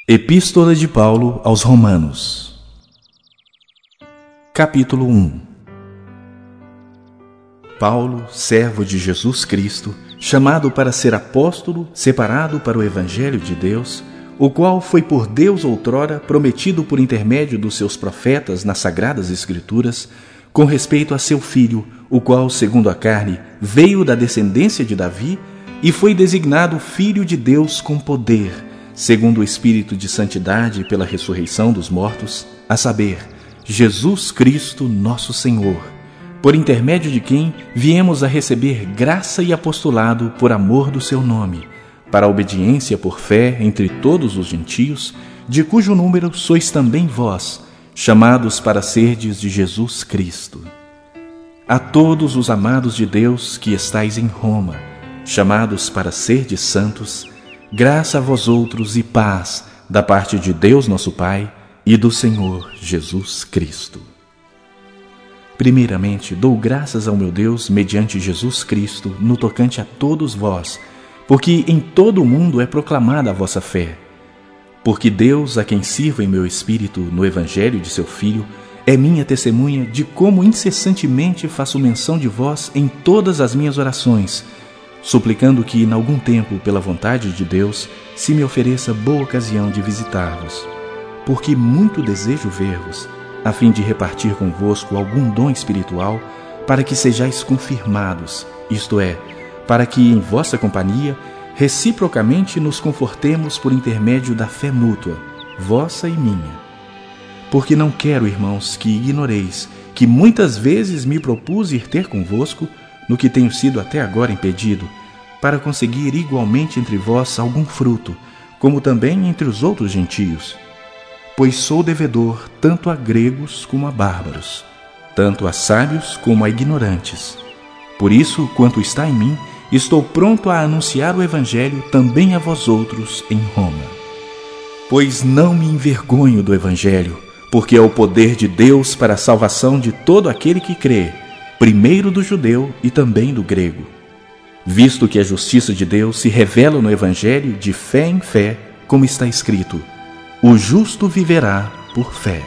Epístola de Paulo aos Romanos. Capítulo 1. Paulo, servo de Jesus Cristo, chamado para ser apóstolo, separado para o Evangelho de Deus, o qual foi por Deus outrora prometido por intermédio dos seus profetas nas Sagradas Escrituras, com respeito a seu Filho, o qual, segundo a carne, veio da descendência de Davi e foi designado Filho de Deus com poder, segundo o Espírito de Santidade pela ressurreição dos mortos, a saber, Jesus Cristo nosso Senhor, por intermédio de quem viemos a receber graça e apostolado por amor do seu nome, para a obediência por fé entre todos os gentios, de cujo número sois também vós, chamados para serdes de Jesus Cristo. A todos os amados de Deus que estais em Roma, chamados para serdes santos, graça a vós outros e paz da parte de Deus nosso Pai e do Senhor Jesus Cristo. Primeiramente, dou graças ao meu Deus mediante Jesus Cristo no tocante a todos vós, porque em todo o mundo é proclamada a vossa fé. Porque Deus, a quem sirvo em meu espírito no Evangelho de seu Filho, é minha testemunha de como incessantemente faço menção de vós em todas as minhas orações, suplicando que, em algum tempo, pela vontade de Deus, se me ofereça boa ocasião de visitar-vos. Porque muito desejo ver-vos, a fim de repartir convosco algum dom espiritual, para que sejais confirmados, isto é, para que, em vossa companhia, reciprocamente nos confortemos por intermédio da fé mútua, vossa e minha. Porque não quero, irmãos, que ignoreis que muitas vezes me propus ir ter convosco, no que tenho sido até agora impedido, para conseguir igualmente entre vós algum fruto, como também entre os outros gentios. Pois sou devedor tanto a gregos como a bárbaros, tanto a sábios como a ignorantes. Por isso, quanto está em mim, estou pronto a anunciar o Evangelho também a vós outros em Roma. Pois não me envergonho do Evangelho, porque é o poder de Deus para a salvação de todo aquele que crê, primeiro do judeu e também do grego. Visto que a justiça de Deus se revela no Evangelho de fé em fé, como está escrito, o justo viverá por fé.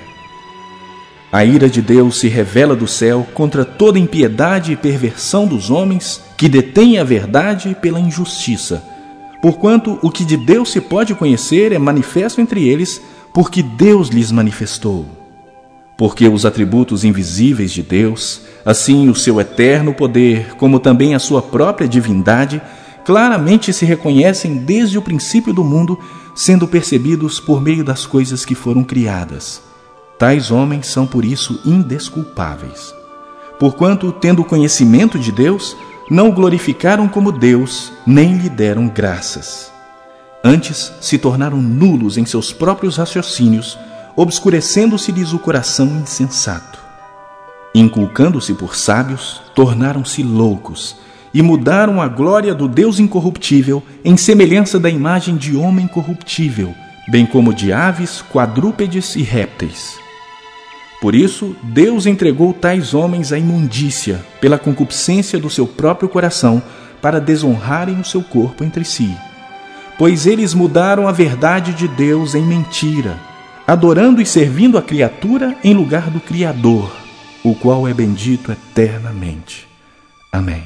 A ira de Deus se revela do céu contra toda impiedade e perversão dos homens que detêm a verdade pela injustiça, porquanto o que de Deus se pode conhecer é manifesto entre eles, porque Deus lhes manifestou. Porque os atributos invisíveis de Deus, assim o seu eterno poder, como também a sua própria divindade, claramente se reconhecem desde o princípio do mundo, sendo percebidos por meio das coisas que foram criadas. Tais homens são por isso indesculpáveis. Porquanto, tendo conhecimento de Deus, não o glorificaram como Deus, nem lhe deram graças. Antes, se tornaram nulos em seus próprios raciocínios, obscurecendo-se-lhes o coração insensato. Inculcando-se por sábios, tornaram-se loucos e mudaram a glória do Deus incorruptível em semelhança da imagem de homem corruptível, bem como de aves, quadrúpedes e répteis. Por isso, Deus entregou tais homens à imundícia pela concupiscência do seu próprio coração, para desonrarem o seu corpo entre si. Pois eles mudaram a verdade de Deus em mentira, adorando e servindo a criatura em lugar do Criador, o qual é bendito eternamente. Amém.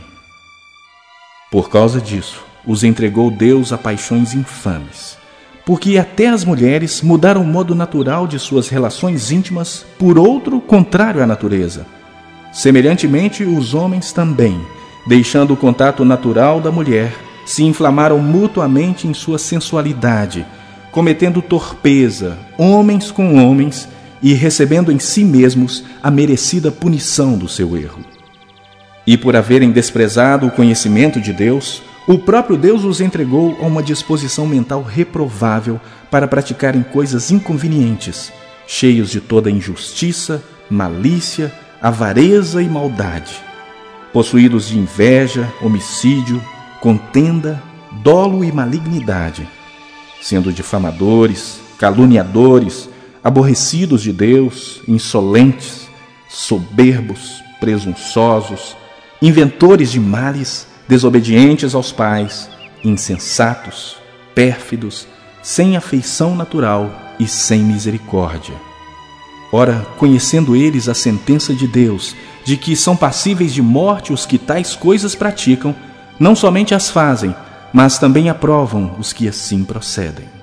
Por causa disso, os entregou Deus a paixões infames, porque até as mulheres mudaram o modo natural de suas relações íntimas por outro contrário à natureza. Semelhantemente, os homens também, deixando o contato natural da mulher, se inflamaram mutuamente em sua sensualidade, cometendo torpeza, homens com homens, e recebendo em si mesmos a merecida punição do seu erro. E por haverem desprezado o conhecimento de Deus, o próprio Deus os entregou a uma disposição mental reprovável para praticarem coisas inconvenientes, cheios de toda injustiça, malícia, avareza e maldade, possuídos de inveja, homicídio, contenda, dolo e malignidade, sendo difamadores, caluniadores, aborrecidos de Deus, insolentes, soberbos, presunçosos, inventores de males, desobedientes aos pais, insensatos, pérfidos, sem afeição natural e sem misericórdia. Ora, conhecendo eles a sentença de Deus, de que são passíveis de morte os que tais coisas praticam, não somente as fazem, mas também aprovam os que assim procedem.